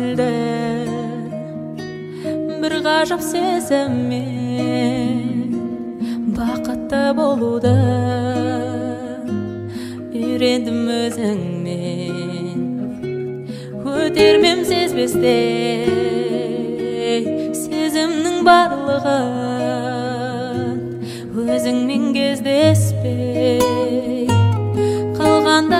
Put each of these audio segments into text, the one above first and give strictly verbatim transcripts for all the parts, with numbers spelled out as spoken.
көңілді бір ғажап сезіммен бақытты болуды үйрендім өзіңмен өтермем сезбестей сезімнің барлығын өзіңмен кездеспей қалғанда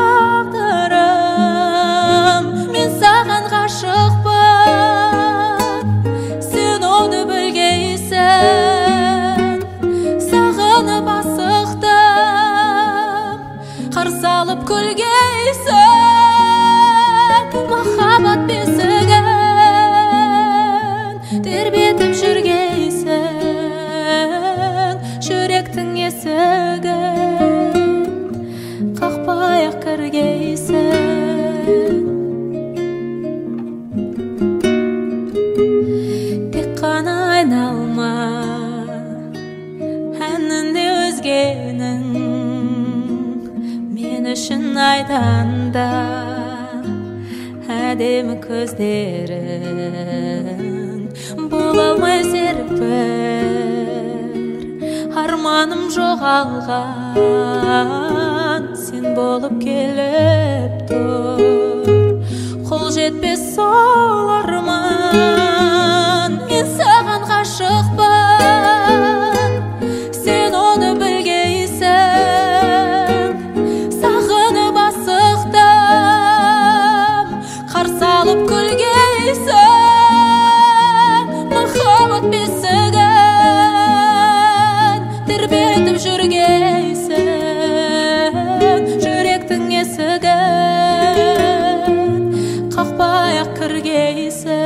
тағдырым мен саған ғашықпын сен оны білгейсің сағынып асықтым қарсы алып күлгейсің махаббат бесігін тербетіп жүргейсің жүректің есігін қақпай-ақ кіргейсің тек қана айналма әнінде өзгенің мен үшін айтанда әдемі көздерің бола алмай серпір арманым жоғалған сен болып келіп тұр қол жетпес сол арман мен саған ғашықпын сен оны білгейсің сағынып асықтым қарсы алып күлгейсің махаббат бесігін тербетіп жүргейсің жүректің есігін қақпай-ақ кіргейсің